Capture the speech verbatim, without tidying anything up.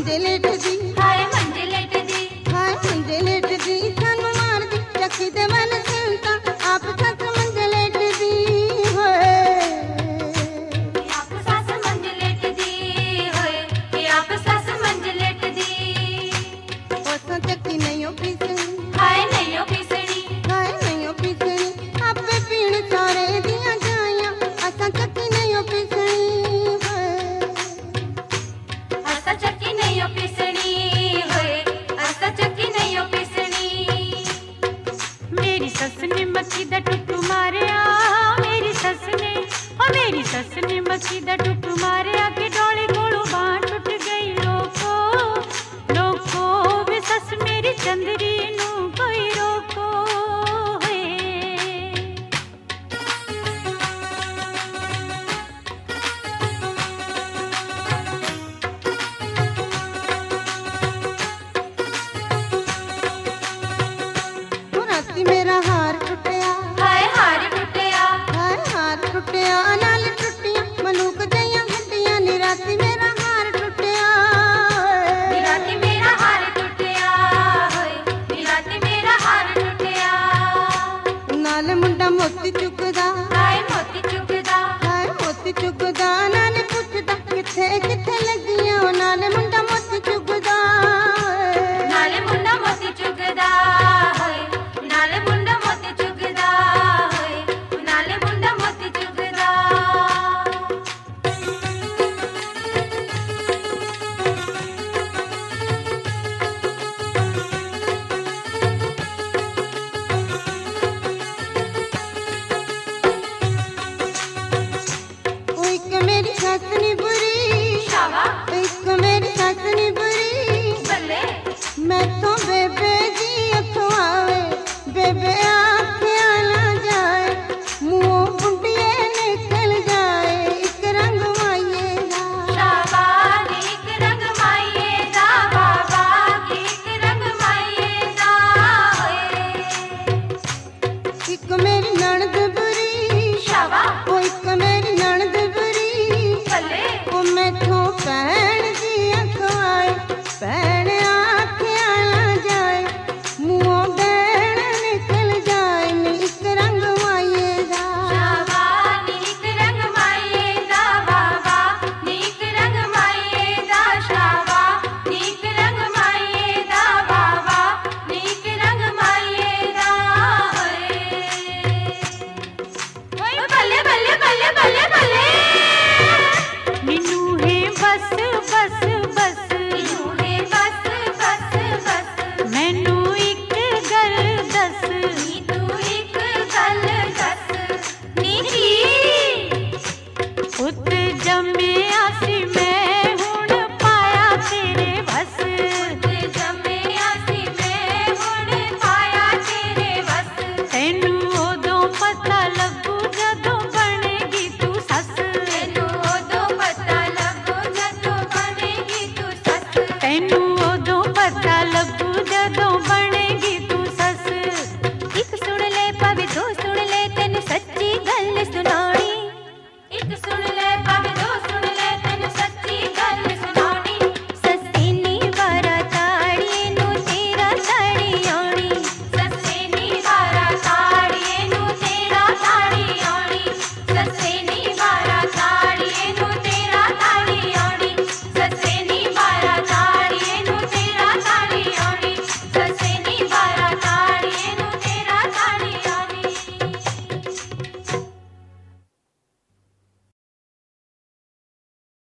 मंजे लेटदी हाय मंजे लेटदी हाय मंजे लेटदी सानू मारदी चक्की दे मन सुनता आप सस मंजे लेटदी होए आप सस मंजे लेटदी होए आप सस मंजे लेटदी ओसा चक्की नहीं ओ पीसनी हाय नहीं ओ पीसनी हाय नहीं ओ पीसनी आपे पीण सारे दियां जाइयां असा चक्की नहीं ओ पीसनी असा चक्की नहीं ओ पीसनी होए असा चक्की नहीं ओ पीसनी मेरी सस ने मक्खी दा टुट्टू मारिया मेरी सस ने ओ मेरी सस ने मक्खी दा टुट्टू मारिया कि डोली कोलों बांह टुट गई लोको लोको वे सस मेरी चंदरी नू कोई रोको है राती मेरा हार टुटिया हाय हार टुटिया हाय हार टुटिया नाल टुटिया मनुक जइयां हड्डियां नी राती मेरा हार टुटिया निराती मेरा हार टुटिया होए निराती मेरा हार टुटिया नाल मुंडा मोती चुकदा हाय मोती चुगदा हाय मोती चुकदा नाल पुछदा किथे किथे लगियां नाल मुंडा मोती चुकदा नाले मुंडा मोती चुगदा होए नाले मुंडा मोती चुगदा होए नाले मुंडा मोती चुगदा ओ इक मेरी सस नी बुरी शावा इक मेरी सस नी बुरी बल्ले मैं तो बेबे जी अखों आवे बेबे आखियां ना जाए मुंह बुंडिए निकल जाए एक रंग माइये दा शावा नीक रंग माईए दा बाबा नीक रंग माईए दा होए एक मेरी ननद बुरी शावा ओ एक मेरी ननद बुरी बल्ले ओ मैथों भैन जी अखों आए भैन आखियां ना जाए मुंह बैण निकल जाए नी एक रंग माइये दा शावा नीक रंग माईए दा बाबा नीक रंग माईए दा शावा नीक रंग माईए दा बाबा नीक रंग माईए दा होए बल्ले बल्ले बल्ले बल्ले बल्ले नीनू है बस बस बस नीनू है बस बस बस मैनू एक गल दस नी तू एक गल दस नी की पुत जम्मिया सी मैं हुण पाया तेरे बस पुत जम्मिया सी मैं हुण पाया तेरे बस तैनू उदों पता लगू जदों बनेगी तू सस तैनू उदों पता लगू जदों बनेगी तू सस तैनू